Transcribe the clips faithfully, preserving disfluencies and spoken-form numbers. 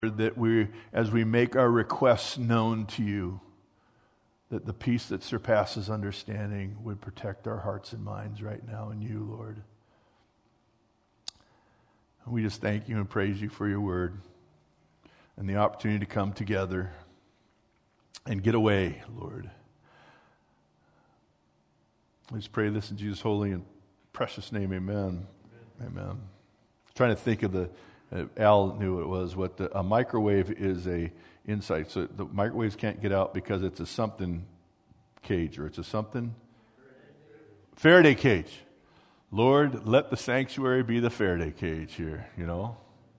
that we, as we make our requests known to you, that the peace that surpasses understanding would protect our hearts and minds right now in you, Lord. And we just thank you and praise you for your word and the opportunity to come together and get away, Lord. We just pray this in Jesus' holy and precious name, amen. Amen. amen. I'm trying to think of the, uh, Al knew what it was, what the, a microwave is a insight. So the microwaves can't get out because it's a something cage, or it's a something? Faraday cage. Lord, let the sanctuary be the Faraday cage here, you know.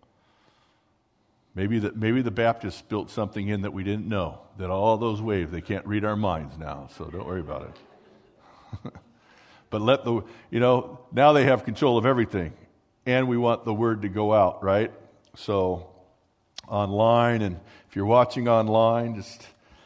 Maybe the, maybe the Baptists built something in that we didn't know, that all those waves, they can't read our minds now, so don't worry about it. But let the, you know, now they have control of everything, and we want the word to go out, right? So online, and if you're watching online, just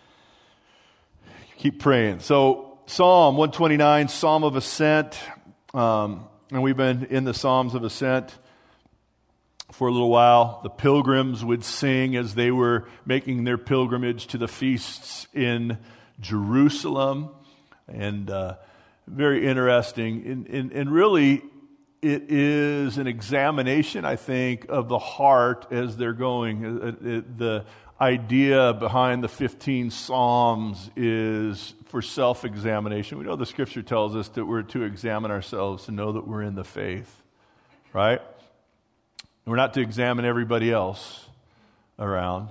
keep praying. So Psalm one twenty-nine, Psalm of Ascent, um, and we've been in the Psalms of Ascent for a little while. The pilgrims would sing as they were making their pilgrimage to the feasts in Jerusalem, and uh, very interesting. And, and, and really, it is an examination, I think, of the heart as they're going. It, it, the idea behind the fifteen Psalms is for self-examination. We know the Scripture tells us that we're to examine ourselves to know that we're in the faith, right? We're not to examine everybody else around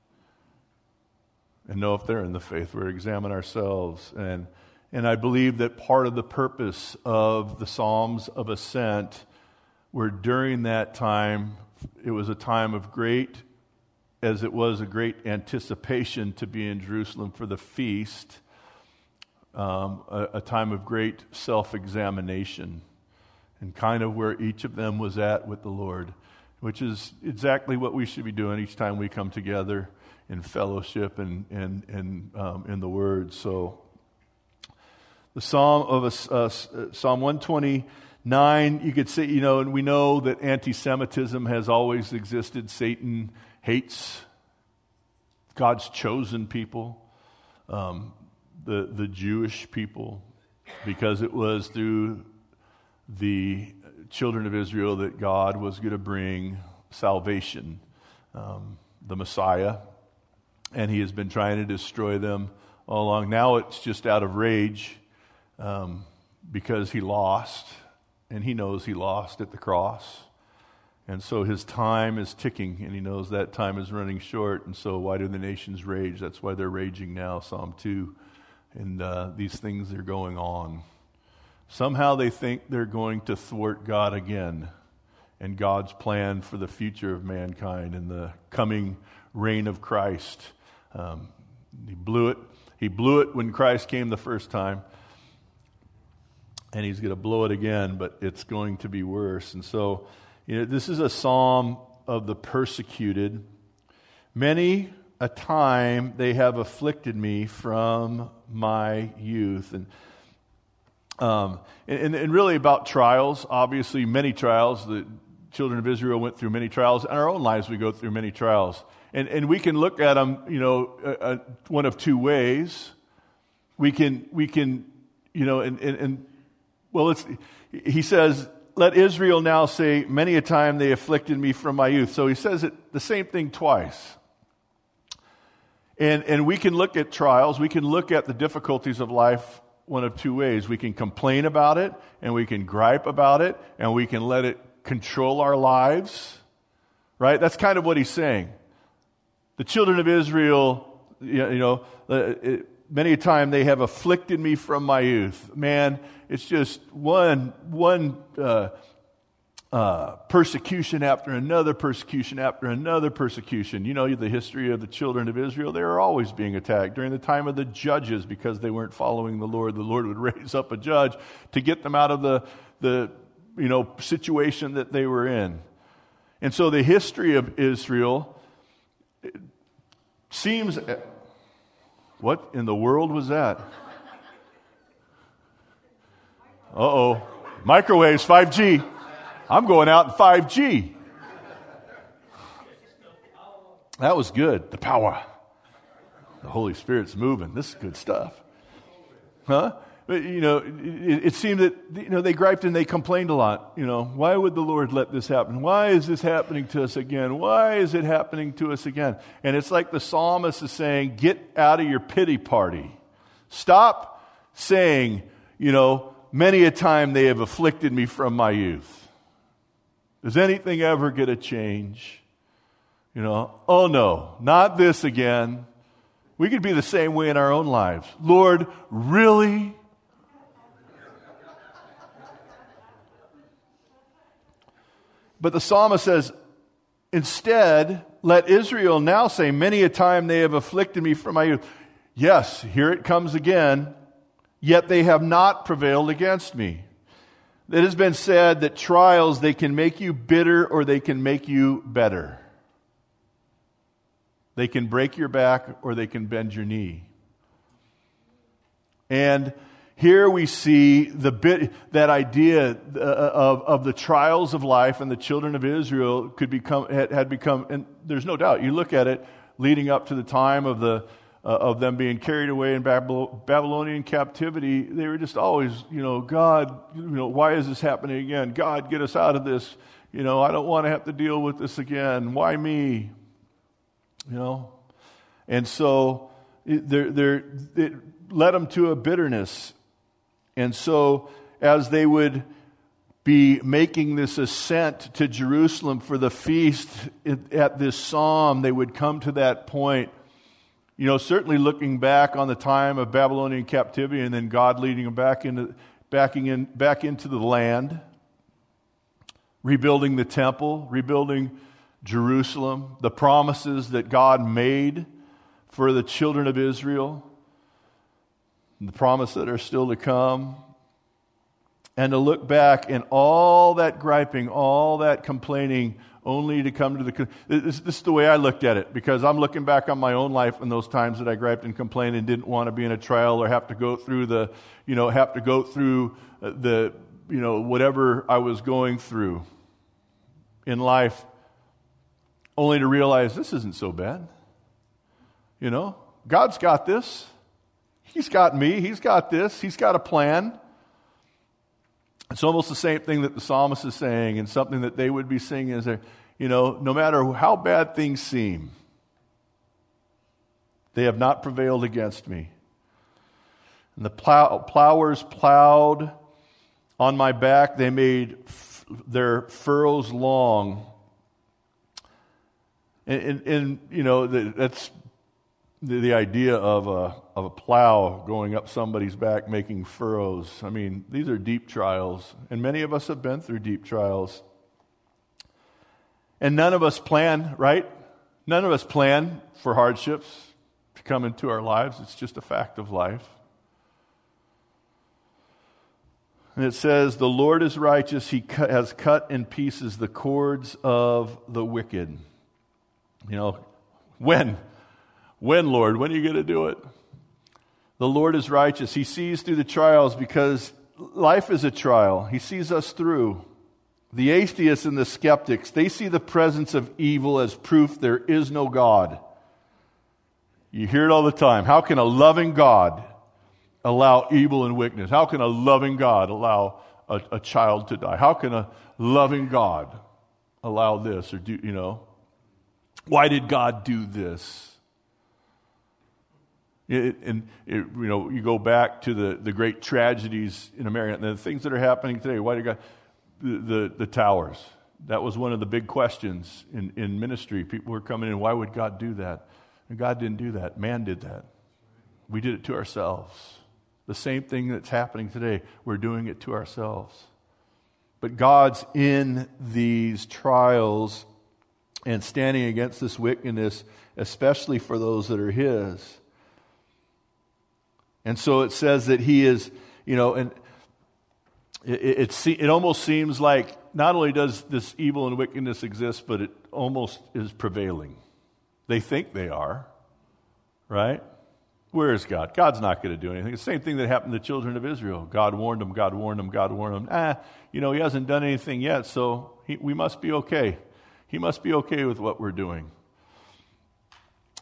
and know if they're in the faith. We're to examine ourselves. And and I believe that part of the purpose of the Psalms of Ascent were during that time, it was a time of great, as it was a great anticipation to be in Jerusalem for the feast, um, a, a time of great self-examination, and kind of where each of them was at with the Lord, which is exactly what we should be doing each time we come together in fellowship and, and, and um, in the Word. So the Psalm of a, uh, Psalm one twenty-nine, you could say, you know, and we know that anti-Semitism has always existed. Satan hates God's chosen people, um, the the Jewish people, because it was through the children of Israel that God was going to bring salvation, um, the Messiah, and he has been trying to destroy them all along. Now it's just out of rage um, because he lost, and he knows he lost at the cross. And so his time is ticking, and he knows that time is running short. And so why do the nations rage? That's why they're raging now, Psalm two. And uh, these things are going on. Somehow they think they're going to thwart God again and God's plan for the future of mankind and the coming reign of Christ. Um, he blew it. He blew it when Christ came the first time. And he's going to blow it again, but it's going to be worse. And so, you know, this is a psalm of the persecuted. Many a time they have afflicted me from my youth. And um, and, and really about trials, obviously many trials. The children of Israel went through many trials. In our own lives we go through many trials. And and we can look at them, you know, uh, uh, one of two ways. We can, we can, you know, and, and, and well, it's, he says, let Israel now say, many a time they afflicted me from my youth. So he says it the same thing twice. And and we can look at trials, we can look at the difficulties of life one of two ways. We can complain about it, and we can gripe about it, and we can let it control our lives, right? That's kind of what he's saying. The children of Israel, you know, it, many a time they have afflicted me from my youth. Man, it's just one one uh, uh, persecution after another persecution after another persecution. You know the history of the children of Israel. They were always being attacked. During the time of the judges, because they weren't following the Lord, the Lord would raise up a judge to get them out of the, the you know, situation that they were in. And so the history of Israel seems... What in the world was that? Uh-oh. Microwaves, five G. I'm going out in five G. That was good. The power. The Holy Spirit's moving. This is good stuff. Huh? But, you know, it, it seemed that, you know, they griped and they complained a lot. You know, why would the Lord let this happen? Why is this happening to us again? Why is it happening to us again? And it's like the psalmist is saying, get out of your pity party. Stop saying, you know, many a time they have afflicted me from my youth. Does anything ever get a change? You know, oh no, not this again. We could be the same way in our own lives. Lord, really? But the psalmist says, instead, let Israel now say, many a time they have afflicted me from my youth. Yes, here it comes again. Yet they have not prevailed against me. It has been said that trials, they can make you bitter or they can make you better. They can break your back or they can bend your knee. And here we see the bit, that idea uh, of, of the trials of life, and the children of Israel could become had, had become, and there's no doubt, you look at it leading up to the time of the uh, of them being carried away in Babyl- Babylonian captivity, they were just always, you know, God, you know, why is this happening again? God, get us out of this. You know, I don't want to have to deal with this again. Why me? You know, and so it, they're, they're, it led them to a bitterness. And so as they would be making this ascent to Jerusalem for the feast at this psalm, they would come to that point, you know, certainly looking back on the time of Babylonian captivity and then God leading them back into, backing in, back into the land, rebuilding the temple, rebuilding Jerusalem, the promises that God made for the children of Israel, the promises that are still to come, and to look back and all that griping, all that complaining, only to come to the... This, this is the way I looked at it, because I'm looking back on my own life and those times that I griped and complained and didn't want to be in a trial or have to go through the, you know, have to go through the, you know, whatever I was going through in life, only to realize this isn't so bad. You know, God's got this. He's got me. He's got this. He's got a plan. It's almost the same thing that the psalmist is saying, and something that they would be singing is, that, you know, no matter how bad things seem, they have not prevailed against me. And the plow, plowers plowed on my back. They made f- their furrows long. And, and, and you know, the, that's the, the idea of a, of a plow going up somebody's back, making furrows. I mean, these are deep trials, and many of us have been through deep trials. And none of us plan, right? None of us plan for hardships to come into our lives. It's just a fact of life. And it says, the Lord is righteous. He cut, has cut in pieces the cords of the wicked. You know, when? When, Lord? When are you going to do it? The Lord is righteous. He sees through the trials because life is a trial. He sees us through. The atheists and the skeptics, they see the presence of evil as proof there is no God. You hear it all the time. How can a loving God allow evil and wickedness? How can a loving God allow a, a child to die? How can a loving God allow this or do, you know? Why did God do this? It, and it, you know, you go back to the, the great tragedies in America, and the things that are happening today. Why did God the, the the towers? That was one of the big questions in, in ministry. People were coming in. Why would God do that? And God didn't do that. Man did that. We did it to ourselves. The same thing that's happening today. We're doing it to ourselves. But God's in these trials and standing against this wickedness, especially for those that are His. And so it says that He is, you know, and it, it, it almost seems like not only does this evil and wickedness exist, but it almost is prevailing. They think they are, right? Where is God? God's not going to do anything. The same thing that happened to the children of Israel. God warned them, God warned them, God warned them. Ah, you know, He hasn't done anything yet, so he, we must be okay. He must be okay with what we're doing.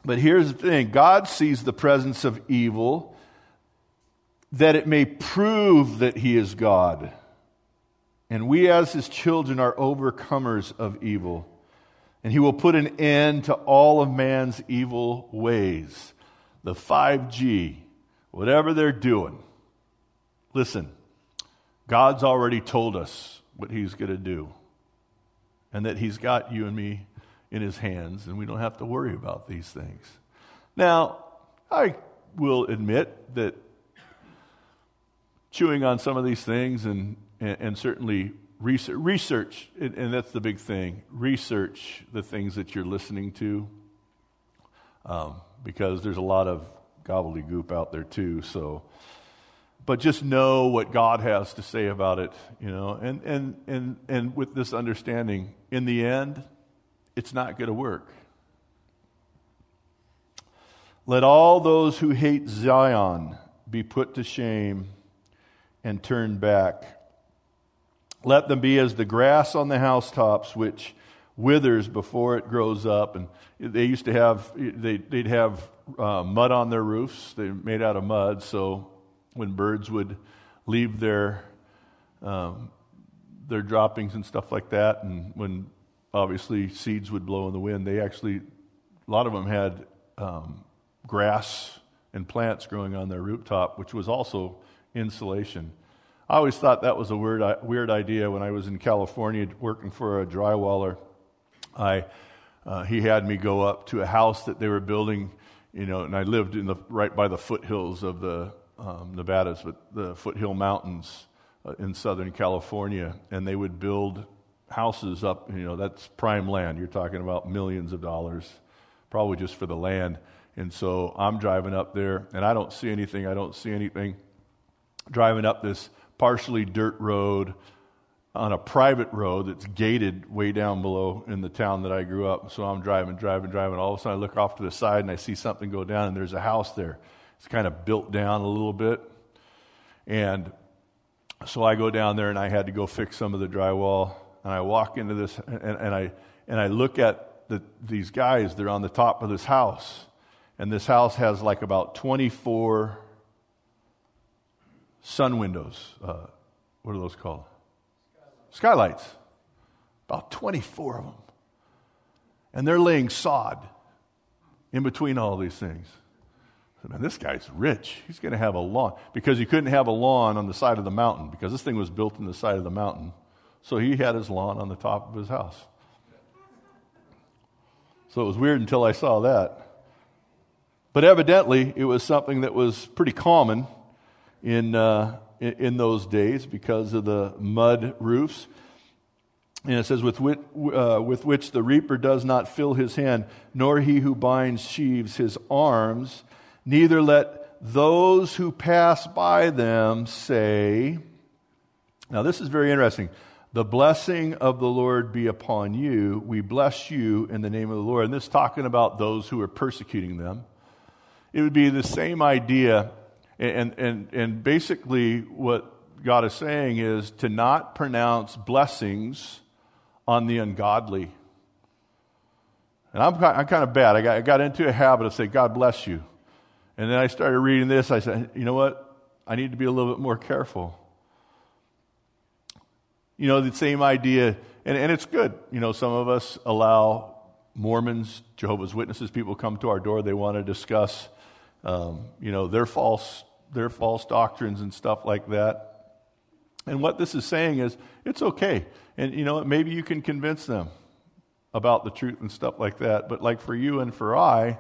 But here's the thing. God sees the presence of evil that it may prove that he is God. And we as his children are overcomers of evil. And he will put an end to all of man's evil ways. The five G, whatever they're doing. Listen, God's already told us what he's going to do. And that he's got you and me in his hands, and we don't have to worry about these things. Now, I will admit that chewing on some of these things and, and, and certainly research, research and, and that's the big thing, research the things that you're listening to, um, because there's a lot of gobbledygook out there too, so... But just know what God has to say about it, you know, and, and, and, and with this understanding, in the end, it's not going to work. Let all those who hate Zion be put to shame and turn back. Let them be as the grass on the housetops, which withers before it grows up. And they used to have, they, they'd have uh, mud on their roofs. They're made out of mud, so when birds would leave their um, their droppings and stuff like that, and when obviously seeds would blow in the wind, they actually, a lot of them had um, grass and plants growing on their rooftop, which was also insulation. I always thought that was a weird, weird idea. When I was in California working for a drywaller, I uh, he had me go up to a house that they were building, you know, and I lived in the right by the foothills of the Um, Nevada's, but the foothill mountains uh, in Southern California, and they would build houses up, you know, that's prime land. You're talking about millions of dollars, probably just for the land. And so I'm driving up there, and I don't see anything, I don't see anything. Driving up this partially dirt road on a private road that's gated way down below in the town that I grew up. So I'm driving, driving, driving. All of a sudden I look off to the side, and I see something go down, and there's a house there. It's kind of built down a little bit. And so I go down there, and I had to go fix some of the drywall. And I walk into this, and, and I and I look at the, these guys. They're on the top of this house. And this house has like about twenty-four sun windows. Uh, what are those called? Skylights. About twenty-four of them. And they're laying sod in between all these things. Man, this guy's rich. He's going to have a lawn. Because he couldn't have a lawn on the side of the mountain, because this thing was built in the side of the mountain. So he had his lawn on the top of his house. So it was weird until I saw that. But evidently, it was something that was pretty common in, uh, in, in those days because of the mud roofs. And it says, with which, uh, with which the reaper does not fill his hand, nor he who binds sheaves his arms, neither let those who pass by them say, now this is very interesting, the blessing of the Lord be upon you. We bless you in the name of the Lord. And this is talking about those who are persecuting them. It would be the same idea, and, and, and basically what God is saying is to not pronounce blessings on the ungodly. And I'm, I'm kind of bad. I got, I got into a habit of saying, God bless you. And then I started reading this. I said, you know what? I need to be a little bit more careful. You know, the same idea, and, and it's good. You know, some of us allow Mormons, Jehovah's Witnesses, people come to our door. They want to discuss, um, you know, their false, their false doctrines and stuff like that. And what this is saying is, it's okay. And, you know, maybe you can convince them about the truth and stuff like that. But like for you and for I,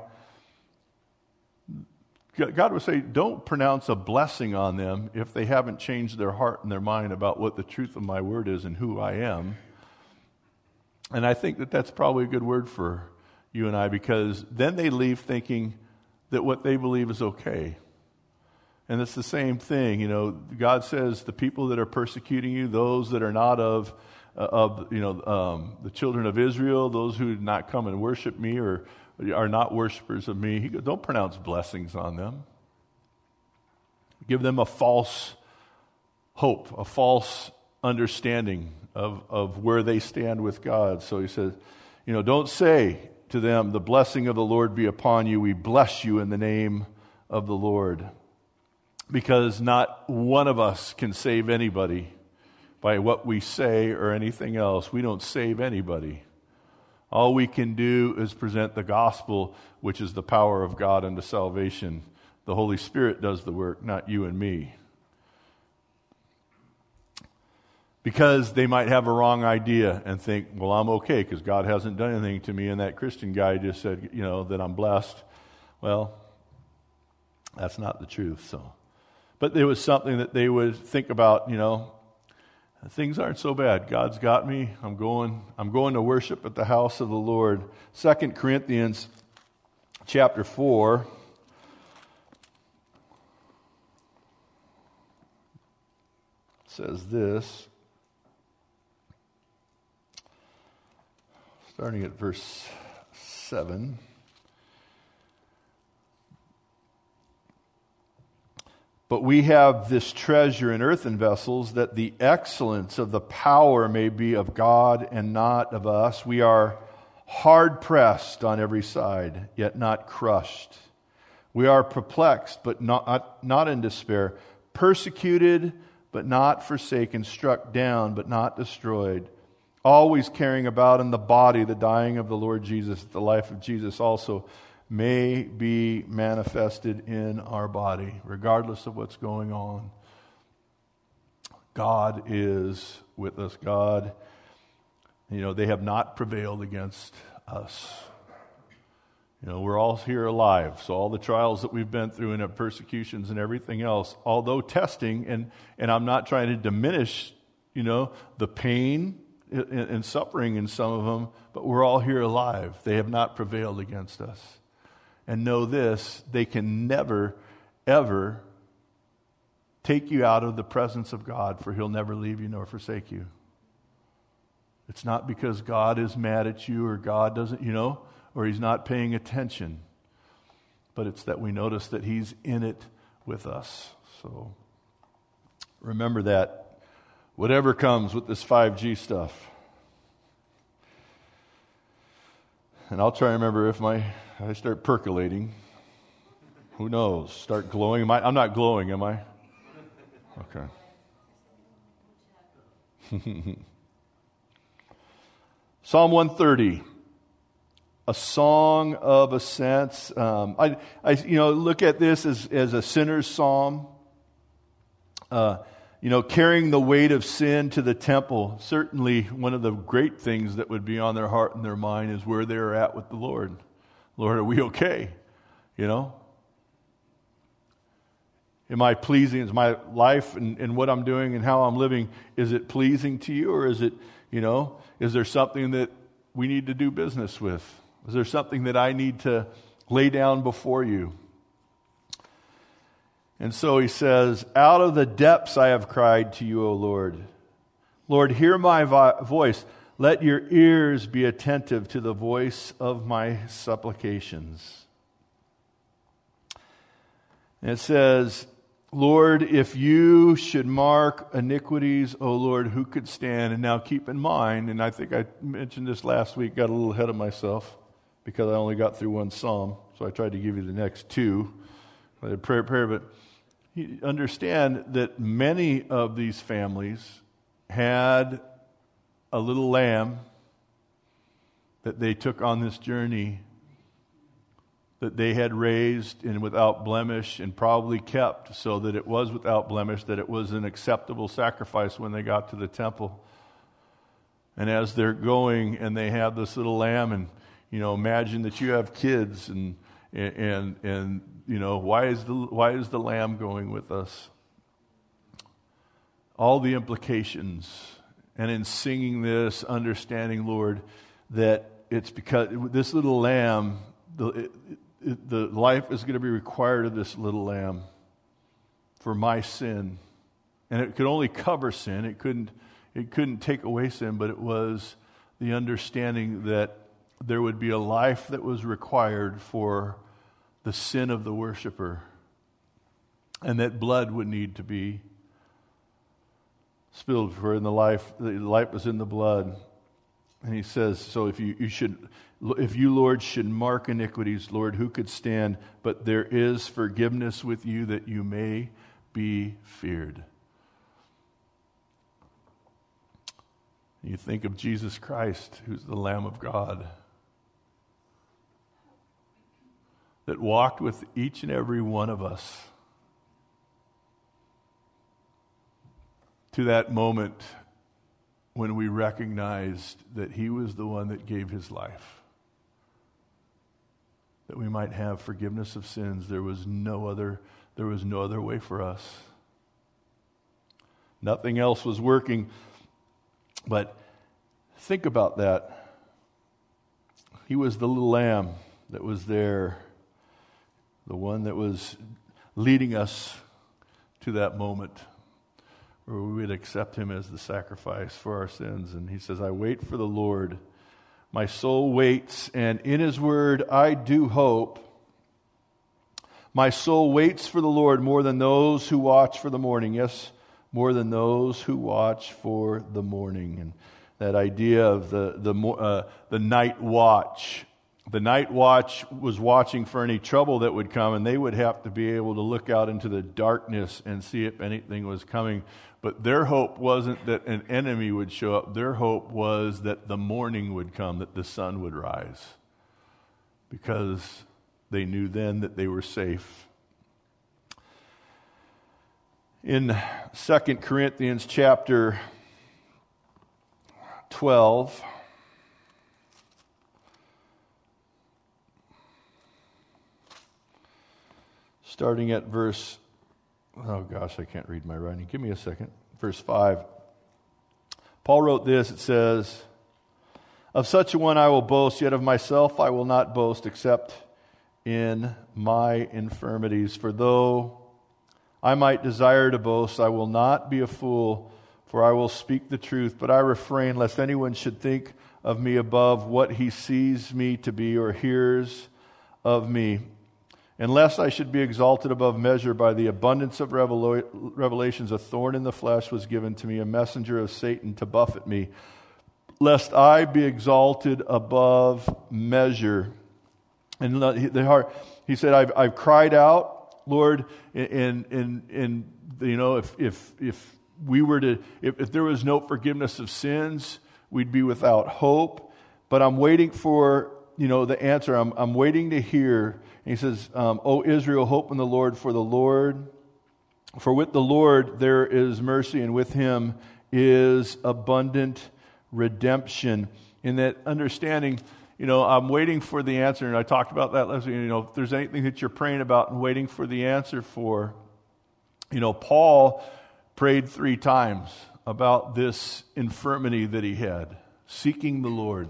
God would say, don't pronounce a blessing on them if they haven't changed their heart and their mind about what the truth of my word is and who I am. And I think that that's probably a good word for you and I, because then they leave thinking that what they believe is okay. And it's the same thing. You know, God says the people that are persecuting you, those that are not of, uh, of you know, um, the children of Israel, those who did not come and worship me or are not worshipers of me, he goes, don't pronounce blessings on them. Give them a false hope, a false understanding of, of where they stand with God. So he says, you know, don't say to them, "The blessing of the Lord be upon you. We bless you in the name of the Lord." Because not one of us can save anybody by what we say or anything else. We don't save anybody. All we can do is present the gospel, which is the power of God unto salvation. The Holy Spirit does the work, not you and me. Because they might have a wrong idea and think, well, I'm okay because God hasn't done anything to me, and that Christian guy just said, you know, that I'm blessed. Well, that's not the truth. So, but there was something that they would think about, you know, things aren't so bad. God's got me. I'm going, I'm going to worship at the house of the Lord. Second Corinthians chapter four. Says this, starting at verse seven. "But we have this treasure in earthen vessels, that the excellence of the power may be of God and not of us. We are hard pressed on every side, yet not crushed. We are perplexed, but not, not in despair, persecuted, but not forsaken, struck down, but not destroyed, always carrying about in the body the dying of the Lord Jesus, that the life of Jesus also may be manifested in our body," regardless of what's going on. God is with us. God, you know, they have not prevailed against us. You know, we're all here alive. So all the trials that we've been through and the persecutions and everything else, although testing, and, and I'm not trying to diminish, you know, the pain and, and suffering in some of them, but we're all here alive. They have not prevailed against us. And know this, they can never, ever take you out of the presence of God, for He'll never leave you nor forsake you. It's not because God is mad at you or God doesn't, you know, or He's not paying attention. But it's that we notice that He's in it with us. So remember that. Whatever comes with this five G stuff. And I'll try and remember if my I start percolating. Who knows? Start glowing. Am I, I'm not glowing, am I? Okay. Psalm one thirty, a song of ascents. Um, I, I, you know, look at this as, as a sinner's psalm. Uh, you know, carrying the weight of sin to the temple. Certainly, one of the great things that would be on their heart and their mind is where they are at with the Lord. Lord, are we okay? You know? Am I pleasing? Is my life and, and what I'm doing and how I'm living, is it pleasing to you? Or is it, you know, is there something that we need to do business with? Is there something that I need to lay down before you? And so he says, "Out of the depths I have cried to you, O Lord. Lord, hear my vo- voice. Let your ears be attentive to the voice of my supplications." And it says, "Lord, if you should mark iniquities, O Lord, who could stand?" And now keep in mind, and I think I mentioned this last week, got a little ahead of myself because I only got through one psalm, so I tried to give you the next two. I did prayer, prayer, but you understand that many of these families had a little lamb that they took on this journey that they had raised and without blemish and probably kept so that it was without blemish, that it was an acceptable sacrifice when they got to the temple. And as they're going and they have this little lamb, and, you know, imagine that you have kids and, and, and, you know, why is the, why is the lamb going with us? All the implications. And in singing this, understanding, Lord, that it's because this little lamb, the, it, it, the life is going to be required of this little lamb for my sin. And it could only cover sin. It couldn't, it couldn't take away sin, but it was the understanding that there would be a life that was required for the sin of the worshiper, and that blood would need to be spilled, for in the life, the life was in the blood. And he says, so if you, you should, If you, Lord, should mark iniquities, Lord, who could stand? But there is forgiveness with you that you may be feared. You think of Jesus Christ, who's the Lamb of God, that walked with each and every one of us to that moment when we recognized that he was the one that gave his life, that we might have forgiveness of sins. There was no other, there was no other way for us. Nothing else was working. But think about that. He was the little lamb that was there, the one that was leading us to that moment where we would accept him as the sacrifice for our sins. And he says, I wait for the Lord. My soul waits, and in his word I do hope. My soul waits for the Lord more than those who watch for the morning. Yes, more than those who watch for the morning. And that idea of the the uh, the night watch. The night watch was watching for any trouble that would come, and they would have to be able to look out into the darkness and see if anything was coming. But their hope wasn't that an enemy would show up. Their hope was that the morning would come, that the sun would rise, because they knew then that they were safe. In Second Corinthians chapter twelve, starting at verse, oh gosh, I can't read my writing. Give me a second. Verse five. Paul wrote this, it says, of such a one I will boast, yet of myself I will not boast, except in my infirmities. For though I might desire to boast, I will not be a fool, for I will speak the truth, but I refrain lest anyone should think of me above what he sees me to be or hears of me. Unless I should be exalted above measure by the abundance of revela- revelations, a thorn in the flesh was given to me, a messenger of Satan to buffet me, lest I be exalted above measure. And the heart, he said, I've, I've cried out, Lord, in, in, in, you know, if, if, if we were to, if, if there was no forgiveness of sins, we'd be without hope. But I'm waiting for, you know, the answer. I'm, I'm waiting to hear. And he says, um, O Israel, hope in the Lord, for the Lord, for with the Lord there is mercy, and with him is abundant redemption. In that understanding, you know, I'm waiting for the answer, and I talked about that last week. You know, if there's anything that you're praying about and waiting for the answer for, you know, Paul prayed three times about this infirmity that he had, seeking the Lord.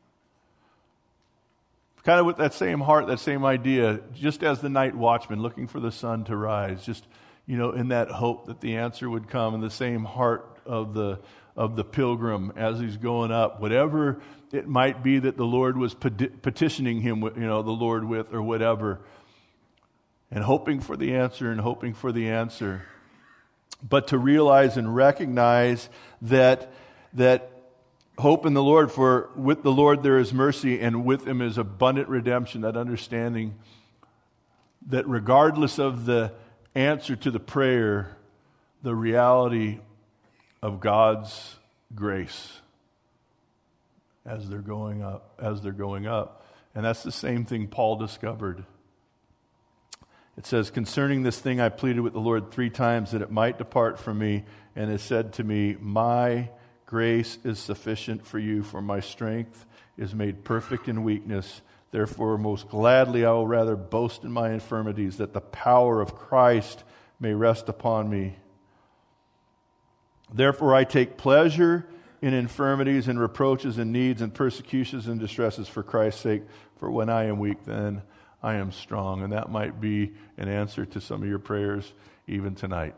Kind of with that same heart, that same idea, just as the night watchman looking for the sun to rise, just, you know, in that hope that the answer would come, in the same heart of the of the pilgrim as he's going up, whatever it might be that the Lord was petitioning him, you know, the Lord with, or whatever, and hoping for the answer and hoping for the answer. But to realize and recognize that that hope in the Lord, for with the Lord there is mercy, and with him is abundant redemption, that understanding that regardless of the answer to the prayer, the reality of God's grace as they're going up, as they're going up. And that's the same thing Paul discovered. It says, concerning this thing I pleaded with the Lord three times that it might depart from me, and it said to me, my grace is sufficient for you, for my strength is made perfect in weakness. Therefore, most gladly I will rather boast in my infirmities, that the power of Christ may rest upon me. Therefore, I take pleasure in infirmities and reproaches and needs and persecutions and distresses for Christ's sake. For when I am weak, then I am strong. And that might be an answer to some of your prayers even tonight.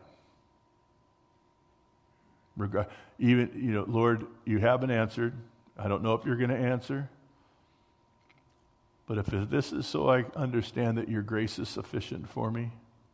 Reg- even, you know, Lord, you haven't answered. I don't know if you're going to answer. But if this is so I understand that your grace is sufficient for me.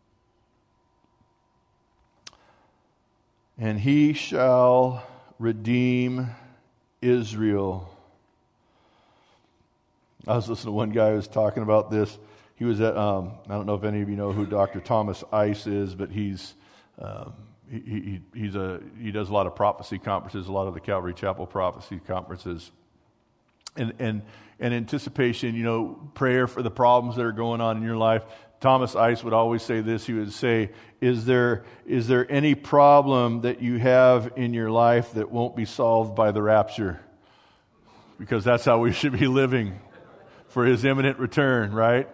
And he shall redeem Israel. I was listening to one guy who was talking about this. He was at, um, I don't know if any of you know who Doctor Thomas Ice is, but he's um, he, he he's a he does a lot of prophecy conferences, a lot of the Calvary Chapel prophecy conferences, and and and anticipation, you know, prayer for the problems that are going on in your life. Thomas Ice would always say this. He would say, "Is there is there any problem that you have in your life that won't be solved by the rapture?" Because that's how we should be living for His imminent return, right?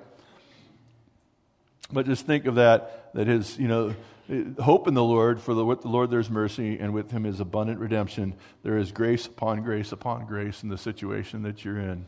But just think of that, that His, you know, hope in the Lord, for the, with the Lord there's mercy, and with Him is abundant redemption. There is grace upon grace upon grace in the situation that you're in.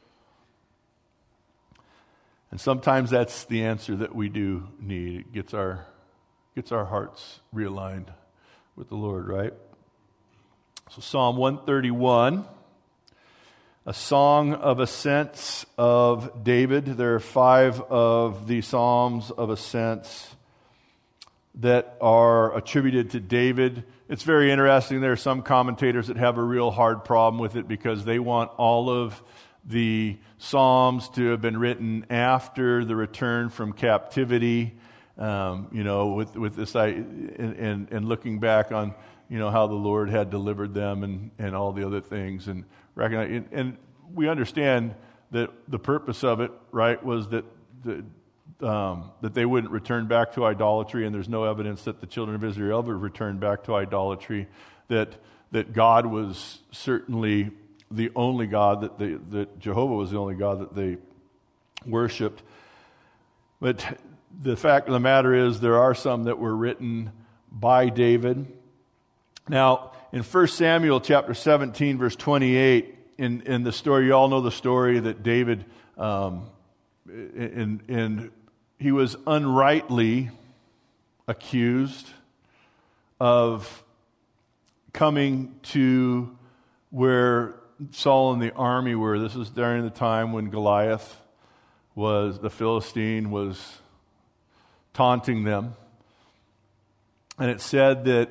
And sometimes that's the answer that we do need. It gets our, gets our hearts realigned with the Lord, right? So Psalm one thirty-one, a song of ascents of David. There are five of the Psalms of ascents that are attributed to David. It's very interesting. There are some commentators that have a real hard problem with it because they want all of the Psalms to have been written after the return from captivity. Um, you know, with with this, I and, and and looking back on, you know, how the Lord had delivered them and and all the other things, and recognize, and, and we understand that the purpose of it, right, was that the, um, that they wouldn't return back to idolatry, and there's no evidence that the children of Israel ever returned back to idolatry. That that God was certainly the only God that they, that Jehovah was the only God that they worshipped. But the fact of the matter is, there are some that were written by David. Now, in First Samuel chapter seventeen, verse twenty-eight, in, in the story, you all know the story that David, um, in, in, he was unrightly accused of coming to where Saul and the army were. This is during the time when Goliath was, the Philistine, was taunting them. And it said that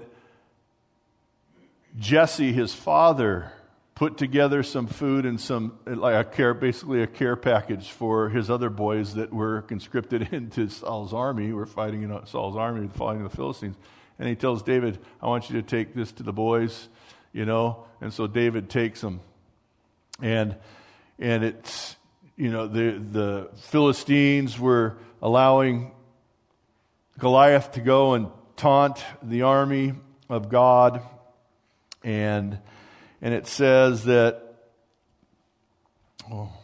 Jesse, his father, put together some food and some, like a care, basically a care package for his other boys that were conscripted into Saul's army, were fighting in Saul's army, fighting the Philistines. And he tells David, I want you to take this to the boys, you know. And so David takes them. And and it's, you know, the the Philistines were allowing Goliath to go and taunt the army of God. And and it says that oh,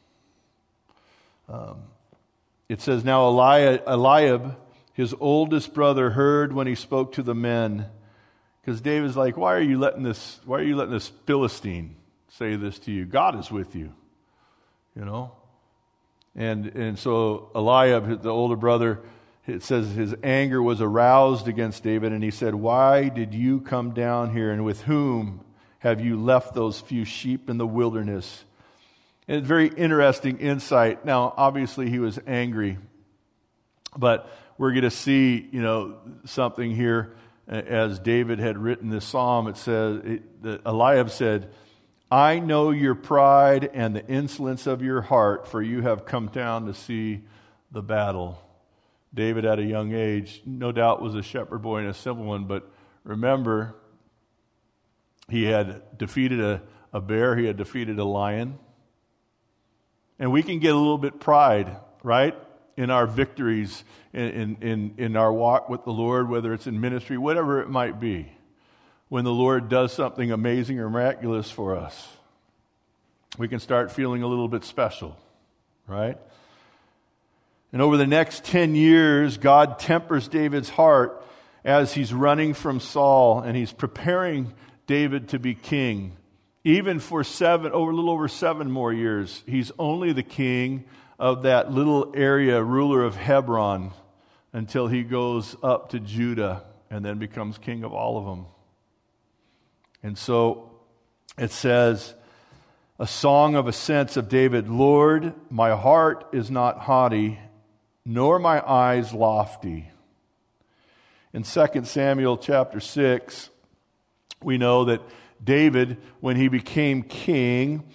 um, it says, now Eli- Eliab, his oldest brother, heard when he spoke to the men, because David's like, why are you letting this? Why are you letting this Philistine say this to you? God is with you, you know. And and so Eliab, the older brother, it says his anger was aroused against David, and he said, why did you come down here, and with whom have you left those few sheep in the wilderness? And it's very interesting insight. Now, obviously, he was angry, but we're going to see, you know, something here. As David had written this psalm, it says, it, the, Eliab said, I know your pride and the insolence of your heart, for you have come down to see the battle. David, at a young age, no doubt was a shepherd boy and a simple one, but remember, he had defeated a, a bear, he had defeated a lion. And we can get a little bit pride, right, in our victories, in, in, in our walk with the Lord, whether it's in ministry, whatever it might be. When the Lord does something amazing or miraculous for us, we can start feeling a little bit special, right? And over the next ten years, God tempers David's heart as he's running from Saul, and he's preparing David to be king. Even for seven, over a little over seven more years, he's only the king of that little area, ruler of Hebron, until he goes up to Judah and then becomes king of all of them. And so it says, a song of ascents of David, Lord, my heart is not haughty, nor my eyes lofty. In Second Samuel chapter six, we know that David, when he became king,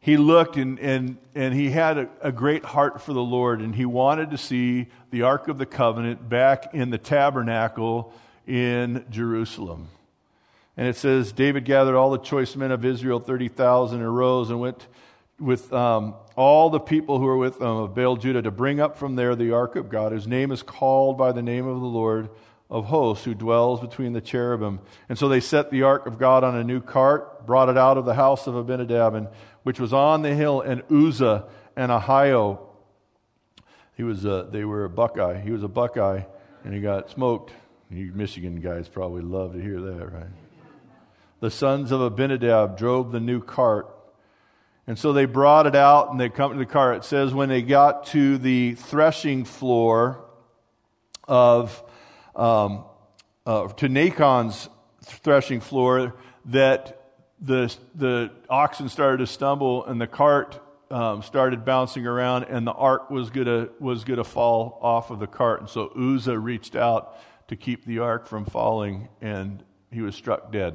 he looked and, and, and he had a, a great heart for the Lord, and he wanted to see the Ark of the Covenant back in the tabernacle in Jerusalem. And it says, David gathered all the choice men of Israel, thirty thousand, and arose and went with um, all the people who were with them of Baal Judah to bring up from there the Ark of God, whose name is called by the name of the Lord of hosts, who dwells between the cherubim. And so they set the Ark of God on a new cart, brought it out of the house of Abinadab, and, which was on the hill, and Uzzah and Ahio. He was a, they were a Buckeye. He was a Buckeye, and he got smoked. You Michigan guys probably love to hear that, right? The sons of Abinadab drove the new cart. And so they brought it out, and they come to the cart. It says when they got to the threshing floor of, um, uh, to Nachon's threshing floor, that the the oxen started to stumble, and the cart um, started bouncing around, and the ark was gonna was gonna fall off of the cart. And so Uzzah reached out to keep the ark from falling, and he was struck dead.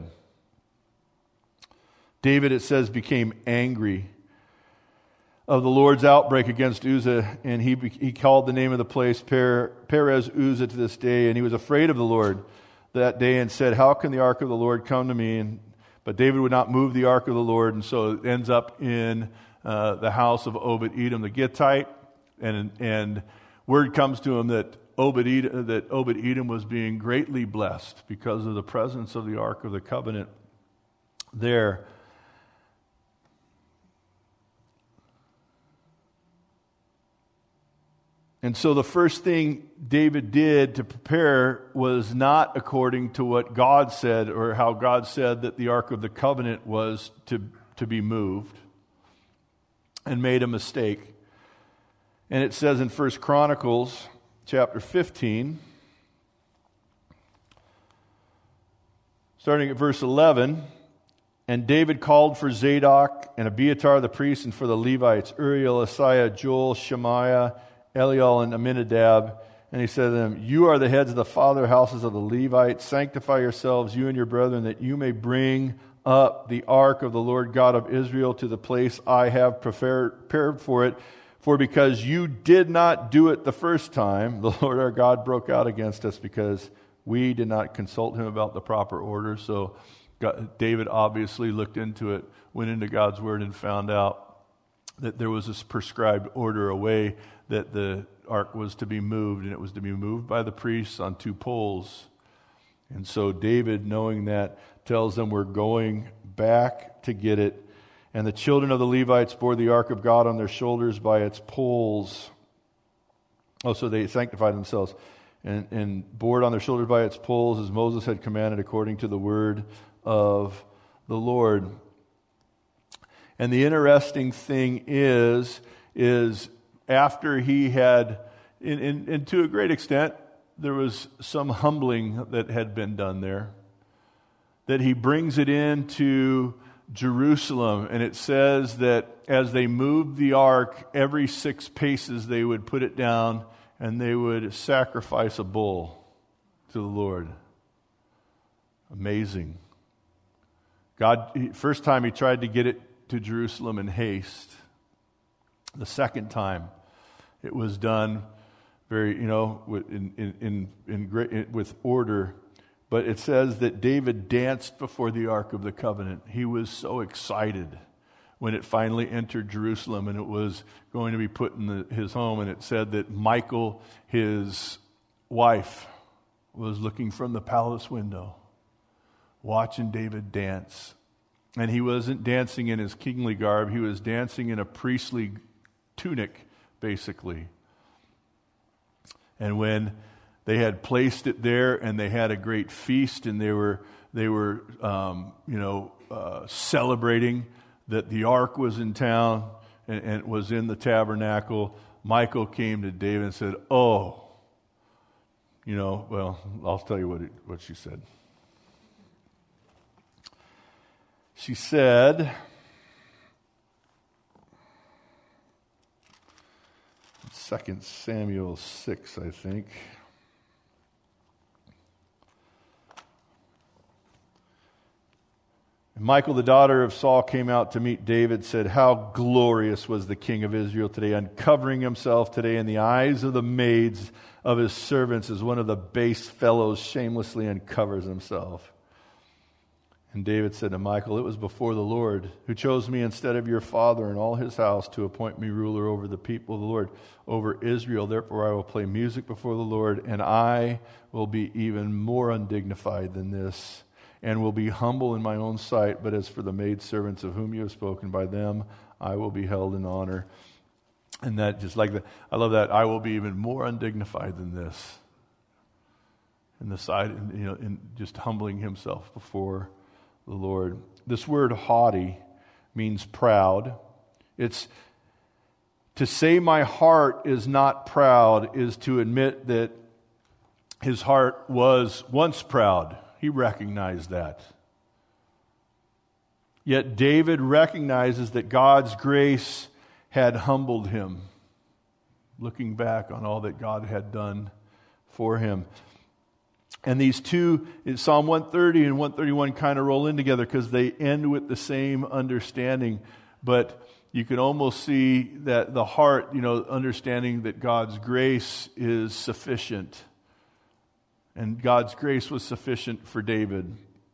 David, it says, became angry of the Lord's outbreak against Uzzah, and he he called the name of the place Per, Perez Uzzah to this day, and he was afraid of the Lord that day and said, how can the ark of the Lord come to me? And but David would not move the ark of the Lord, and so it ends up in uh, the house of Obed-Edom the Gittite, and and word comes to him that Obed-Edom, that Obed-Edom was being greatly blessed because of the presence of the Ark of the Covenant there. And so the first thing David did to prepare was not according to what God said or how God said that the Ark of the Covenant was to, to be moved, and made a mistake. And it says in First Chronicles chapter fifteen, starting at verse eleven, and David called for Zadok and Abiathar the priests, and for the Levites, Uriel, Asaiah, Joel, Shemaiah, Eliel, and Aminadab. And he said to them, you are the heads of the father houses of the Levites. Sanctify yourselves, you and your brethren, that you may bring up the ark of the Lord God of Israel to the place I have prepared for it. For because you did not do it the first time, the Lord our God broke out against us, because we did not consult him about the proper order. So God, David obviously looked into it, went into God's word, and found out that there was this prescribed order, a way that the ark was to be moved, and it was to be moved by the priests on two poles. And so David, knowing that, tells them, we're going back to get it. And the children of the Levites bore the ark of God on their shoulders by its poles. Oh, so they sanctified themselves and, and bore it on their shoulders by its poles, as Moses had commanded, according to the word of the Lord. And the interesting thing is, is after he had, in, in, and to a great extent, there was some humbling that had been done there, that he brings it into Jerusalem, and it says that as they moved the ark, every six paces they would put it down, and they would sacrifice a bull to the Lord. Amazing. God, first time he tried to get it to Jerusalem in haste. The second time, it was done very, you know, in in in, in great with order. But it says that David danced before the Ark of the Covenant. He was so excited when it finally entered Jerusalem and it was going to be put in the, his home. And it said that Michal, his wife, was looking from the palace window, watching David dance. And he wasn't dancing in his kingly garb. He was dancing in a priestly tunic, basically. And when they had placed it there, and they had a great feast, and they were they were um, you know uh, celebrating that the ark was in town and, and was in the tabernacle. Michal came to David and said, "Oh, you know, well, I'll tell you what it, what she said." She said, Second Samuel six, I think. And Michal, the daughter of Saul, came out to meet David, said, "How glorious was the king of Israel today, uncovering himself today in the eyes of the maids of his servants as one of the base fellows shamelessly uncovers himself." And David said to Michal, "It was before the Lord who chose me instead of your father and all his house to appoint me ruler over the people of the Lord, over Israel. Therefore I will play music before the Lord, and I will be even more undignified than this, and will be humble in my own sight. But as for the maidservants of whom you have spoken, by them I will be held in honor." And that, just like that, I love that. I will be even more undignified than this. In the side, you know, in just humbling himself before the Lord. This word haughty means proud. It's to say my heart is not proud is to admit that his heart was once proud. He recognized that. Yet David recognizes that God's grace had humbled him, looking back on all that God had done for him. And these two, Psalm one thirty and one thirty-one, kind of roll in together because they end with the same understanding. But you can almost see that the heart, you know, understanding that God's grace is sufficient. And God's grace was sufficient for David.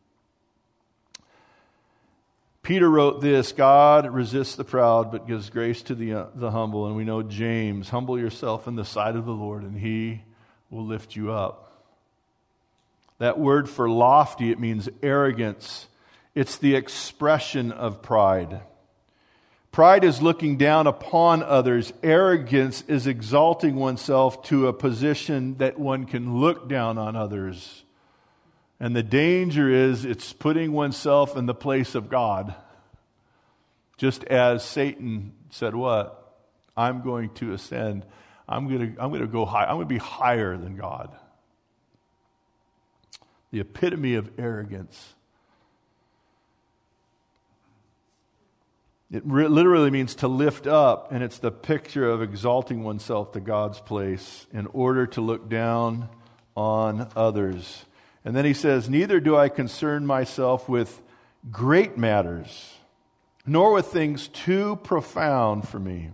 Peter wrote this, "God resists the proud, but gives grace to the, uh, the humble." And we know James, "Humble yourself in the sight of the Lord, and he will lift you up." That word for lofty, it means arrogance. It's the expression of pride. Pride is looking down upon others. Arrogance is exalting oneself to a position that one can look down on others. And the danger is it's putting oneself in the place of God. Just as Satan said, what? I'm going to ascend. I'm going to, I'm going to go high. I'm going to be higher than God. The epitome of arrogance. It re- literally means to lift up, and it's the picture of exalting oneself to God's place in order to look down on others. And then he says, "Neither do I concern myself with great matters, nor with things too profound for me."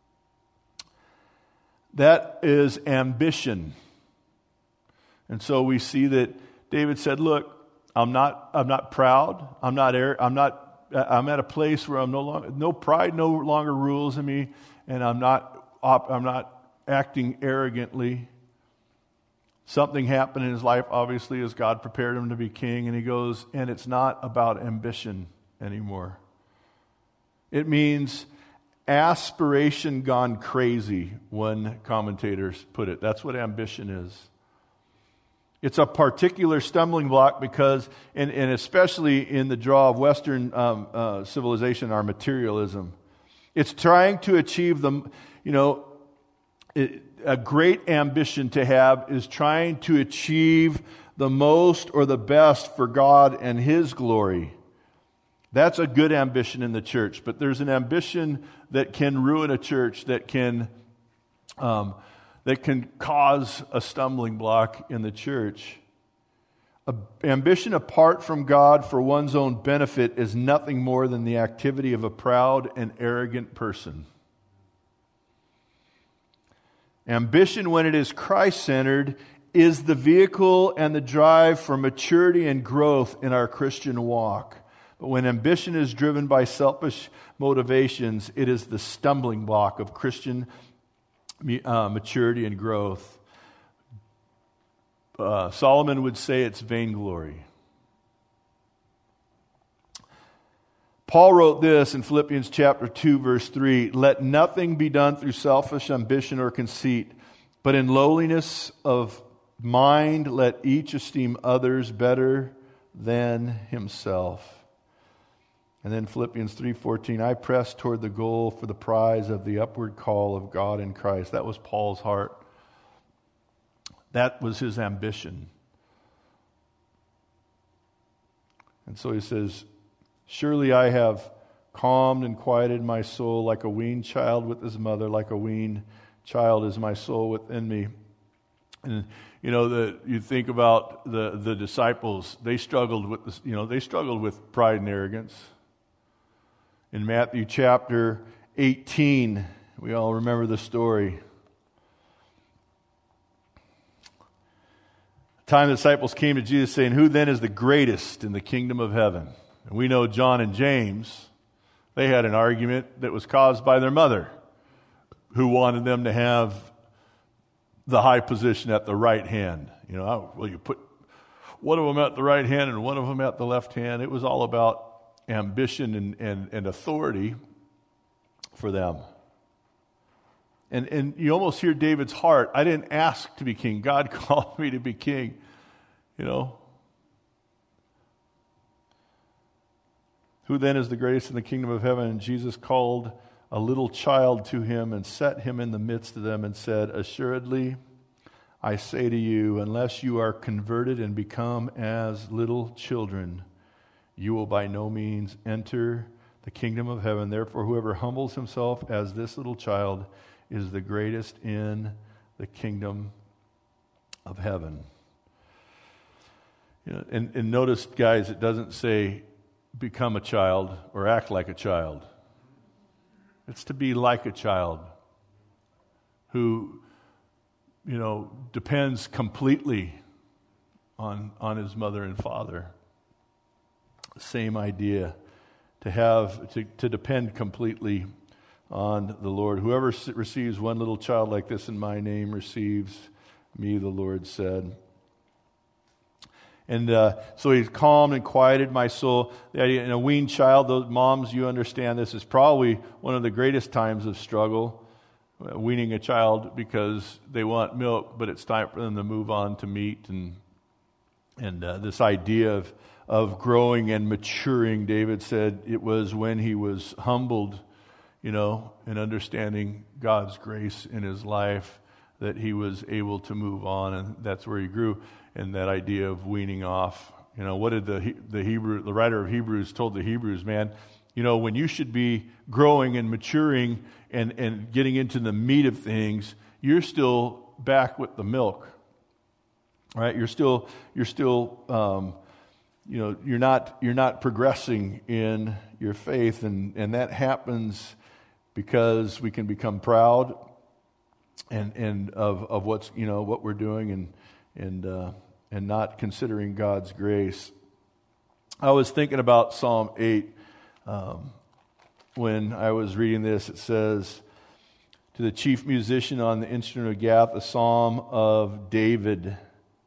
That is ambition. And so we see that David said, "Look, I'm not, I'm not proud. I'm not, I'm not, I'm at a place where I'm no longer, no pride no longer rules in me, and I'm not, I'm not acting arrogantly." Something happened in his life, obviously, as God prepared him to be king, and he goes, and it's not about ambition anymore. It means aspiration gone crazy, one commentator put it. That's what ambition is. It's a particular stumbling block because, and, and especially in the draw of Western um, uh, civilization, our materialism, it's trying to achieve the, you know, it, a great ambition to have is trying to achieve the most or the best for God and His glory. That's a good ambition in the church, but there's an ambition that can ruin a church, that can um, that can cause a stumbling block in the church. A, ambition apart from God for one's own benefit is nothing more than the activity of a proud and arrogant person. Ambition, when it is Christ-centered, is the vehicle and the drive for maturity and growth in our Christian walk. But when ambition is driven by selfish motivations, it is the stumbling block of Christian uh, maturity and growth. Uh, Solomon would say it's vainglory. Paul wrote this in Philippians chapter two, verse three, "Let nothing be done through selfish ambition or conceit, but in lowliness of mind let each esteem others better than himself." And then Philippians three fourteen, "I press toward the goal for the prize of the upward call of God in Christ." That was Paul's heart. That was his ambition. And so he says, "Surely I have calmed and quieted my soul like a weaned child with his mother, like a weaned child is my soul within me." And you know, the, you think about the, the disciples, they struggled with this, you know, they struggled with pride and arrogance. In Matthew chapter eighteen, we all remember the story. The time the disciples came to Jesus saying, "Who then is the greatest in the kingdom of heaven?" And we know John and James, they had an argument that was caused by their mother, who wanted them to have the high position at the right hand. You know, oh, well, you put one of them at the right hand and one of them at the left hand. It was all about ambition and, and, and authority for them. And, and you almost hear David's heart. I didn't ask to be king. God called me to be king. You know. Who then is the greatest in the kingdom of heaven? And Jesus called a little child to him and set him in the midst of them and said, "Assuredly, I say to you, unless you are converted and become as little children, you will by no means enter the kingdom of heaven. Therefore, whoever humbles himself as this little child is the greatest in the kingdom of heaven." You know, and, and notice, guys, it doesn't say become a child or act like a child. It's to be like a child who, you know, depends completely on, on his mother and father. Same idea, to have, to, to depend completely on the Lord. Whoever receives one little child like this in my name receives me, the Lord said. And uh, so he calmed and quieted my soul. The idea, in a weaned child, those moms, you understand this is probably one of the greatest times of struggle, uh, weaning a child, because they want milk, but it's time for them to move on to meat. And and uh, this idea of, of growing and maturing, David said it was when he was humbled, you know, and understanding God's grace in his life, that he was able to move on, and that's where he grew. And that idea of weaning off, you know, what did the the Hebrew the writer of Hebrews told the Hebrews, man, you know, when you should be growing and maturing and and getting into the meat of things, you're still back with the milk, right? You're still you're still um, you know you're not you're not progressing in your faith, and and that happens because we can become proud and and of of what's you know what we're doing and and uh, and not considering God's grace. I was thinking about Psalm eight um, when I was reading this. It says, "To the chief musician on the instrument of Gath, a psalm of David."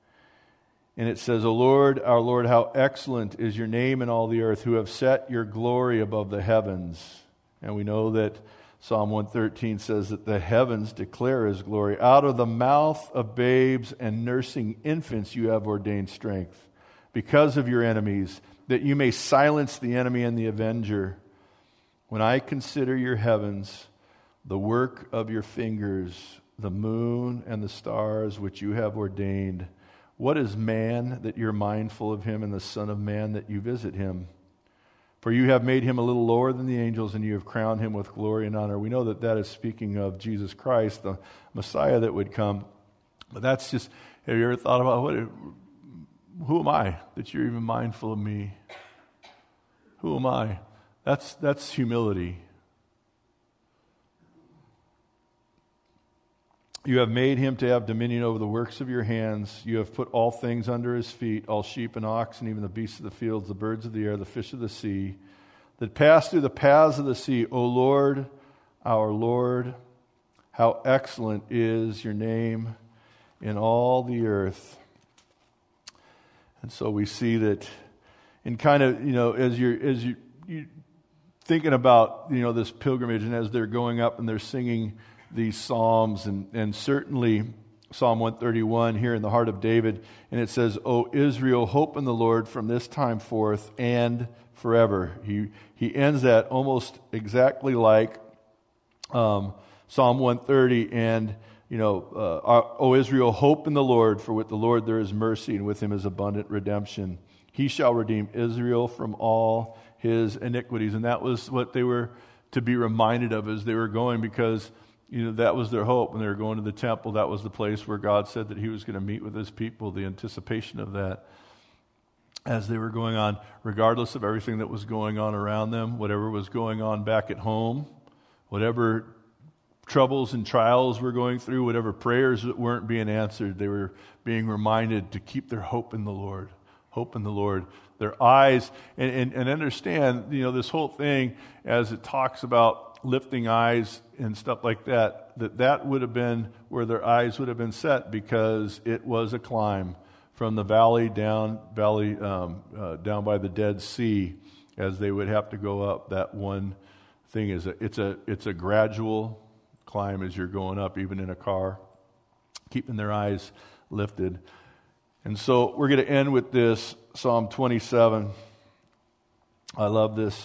And it says, "O Lord, our Lord, how excellent is your name in all the earth, who have set your glory above the heavens." And we know that Psalm one thirteen says that the heavens declare his glory. "Out of the mouth of babes and nursing infants you have ordained strength, because of your enemies, that you may silence the enemy and the avenger. When I consider your heavens, the work of your fingers, the moon and the stars which you have ordained, what is man that you're mindful of him, and the Son of Man that you visit him? For you have made him a little lower than the angels, and you have crowned him with glory and honor." We know that that is speaking of Jesus Christ, the Messiah that would come. But that's just, have you ever thought about, what? who am I that you're even mindful of me? Who am I? That's that's humility. "You have made him to have dominion over the works of your hands. You have put all things under his feet, all sheep and oxen, even the beasts of the fields, the birds of the air, the fish of the sea, that pass through the paths of the sea. O Lord, our Lord, how excellent is your name in all the earth." And so we see that in kind of, you know, as you're, as you, you thinking about, you know, this pilgrimage, and as they're going up and they're singing these psalms, and, and certainly Psalm one thirty-one here in the heart of David, and it says, "O Israel, hope in the Lord from this time forth and forever." He he ends that almost exactly like um, Psalm one thirty, and you know, uh, "O Israel, hope in the Lord, for with the Lord there is mercy, and with him is abundant redemption. He shall redeem Israel from all his iniquities." And that was what they were to be reminded of as they were going, because you know, that was their hope when they were going to the temple. That was the place where God said that he was going to meet with his people, the anticipation of that. As they were going on, regardless of everything that was going on around them, whatever was going on back at home, whatever troubles and trials were going through, whatever prayers that weren't being answered, they were being reminded to keep their hope in the Lord. Hope in the Lord. Their eyes, and, and, and understand, you know, this whole thing as it talks about lifting eyes and stuff like that, that that would have been where their eyes would have been set, because it was a climb from the valley down valley um, uh, down by the Dead Sea, as they would have to go up. That one thing is a, it's a it's a gradual climb as you're going up, even in a car, keeping their eyes lifted. And so we're going to end with this Psalm twenty-seven. I love this.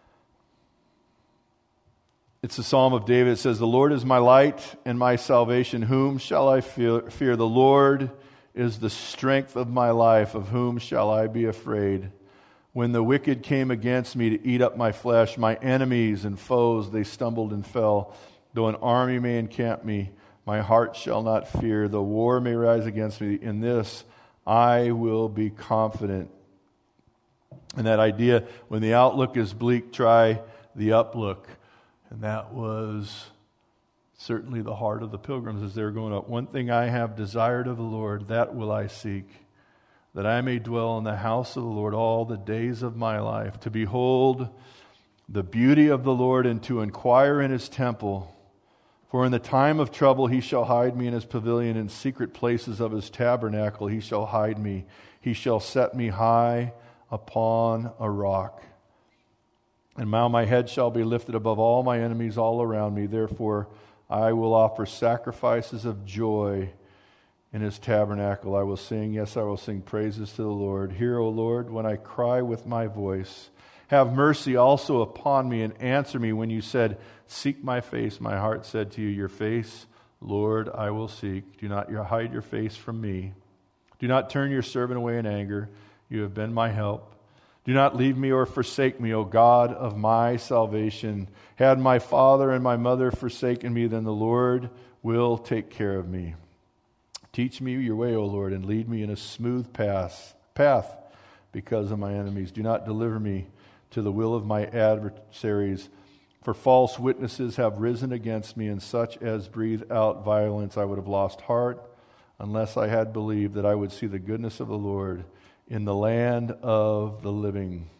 It's a Psalm of David. It says, "The Lord is my light and my salvation. Whom shall I fear? fear? The Lord is the strength of my life. Of whom shall I be afraid? When the wicked came against me to eat up my flesh, my enemies and foes, they stumbled and fell. Though an army may encamp me, my heart shall not fear. Though war may rise against me, in this I will be confident." And that idea, when the outlook is bleak, try the uplook. And that was certainly the heart of the pilgrims as they were going up. "One thing I have desired of the Lord, that will I seek, that I may dwell in the house of the Lord all the days of my life, to behold the beauty of the Lord and to inquire in his temple. For in the time of trouble he shall hide me in his pavilion, in secret places of his tabernacle he shall hide me. He shall set me high upon a rock. And now my head shall be lifted above all my enemies all around me. Therefore I will offer sacrifices of joy in his tabernacle. I will sing, yes, I will sing praises to the Lord. Hear, O Lord, when I cry with my voice. Have mercy also upon me and answer me when you said, seek my face. My heart said to you, your face, Lord, I will seek. Do not hide your face from me. Do not turn your servant away in anger. You have been my help. Do not leave me or forsake me, O God of my salvation. Had my father and my mother forsaken me, then the Lord will take care of me. Teach me your way, O Lord, and lead me in a smooth path, path because of my enemies. Do not deliver me to the will of my adversaries. For false witnesses have risen against me, and such as breathe out violence. I would have lost heart unless I had believed that I would see the goodness of the Lord in the land of the living.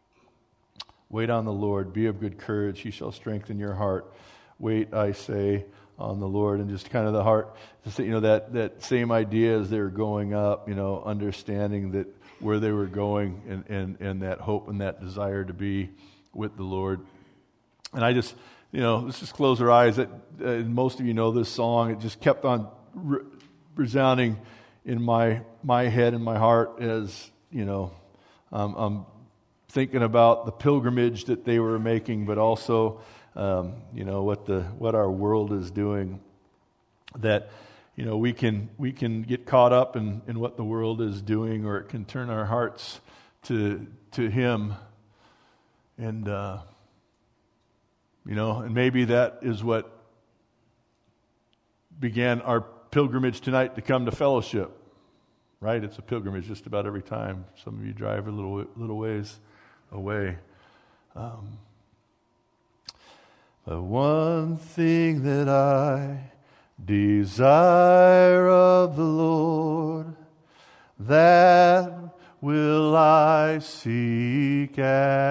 Wait on the Lord. Be of good courage. He shall strengthen your heart. Wait, I say, on the Lord. And just kind of the heart, just, you know, that, that same idea as they were going up, you know, understanding that where they were going and, and, and that hope and that desire to be with the Lord. And I just, you know, let's just close our eyes. That, uh, most of you know this song. It just kept on re- resounding in my my head and my heart as, you know, um, I'm thinking about the pilgrimage that they were making, but also, um, you know, what the what our world is doing. That, you know, we can we can get caught up in, in what the world is doing, or it can turn our hearts to to Him. And uh, you know, and maybe that is what began our pilgrimage tonight to come to fellowship. Right? It's a pilgrimage just about every time. Some of you drive a little little ways away. Um, the one thing that I desire of the Lord, that will I seek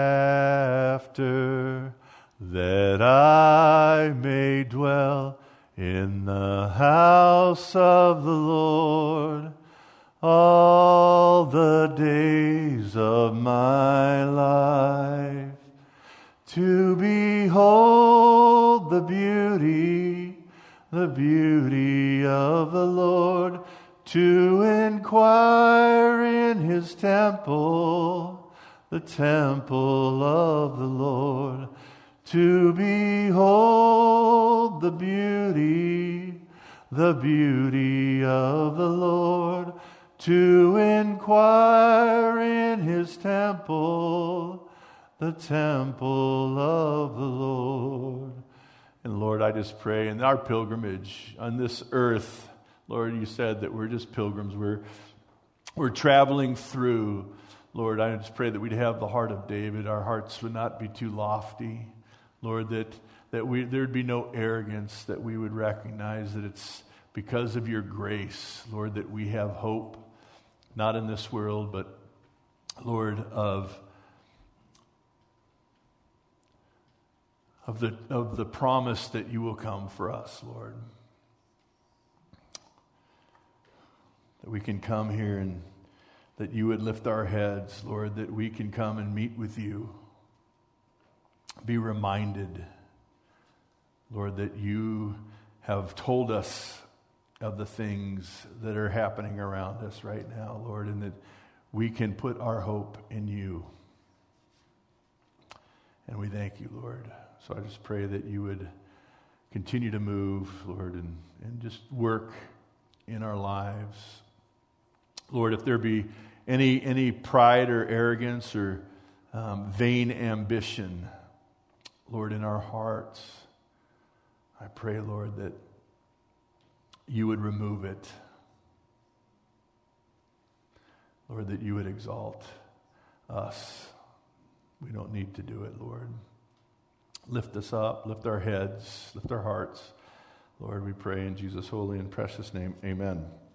after, that I may dwell in the house of the Lord all the days of my life, to behold the beauty, the beauty of the Lord, to inquire in His temple, the temple of the Lord, to behold the beauty, the beauty of the Lord, to inquire in His temple, the temple of the Lord. And Lord, I just pray in our pilgrimage on this earth, Lord, you said that we're just pilgrims. We're, we're traveling through. Lord, I just pray that we'd have the heart of David. Our hearts would not be too lofty. Lord, that, that we, there'd be no arrogance, that we would recognize that it's because of your grace, Lord, that we have hope, not in this world, but, Lord, of Of the, of the promise that you will come for us, Lord. That we can come here and that you would lift our heads, Lord, that we can come and meet with you. Be reminded, Lord, that you have told us of the things that are happening around us right now, Lord, and that we can put our hope in you. And we thank you, Lord. So I just pray that you would continue to move, Lord, and, and just work in our lives. Lord, if there be any any pride or arrogance or um, vain ambition, Lord, in our hearts, I pray, Lord, that you would remove it. Lord, that you would exalt us. We don't need to do it, Lord. Lift us up, lift our heads, lift our hearts. Lord, we pray in Jesus' holy and precious name. Amen.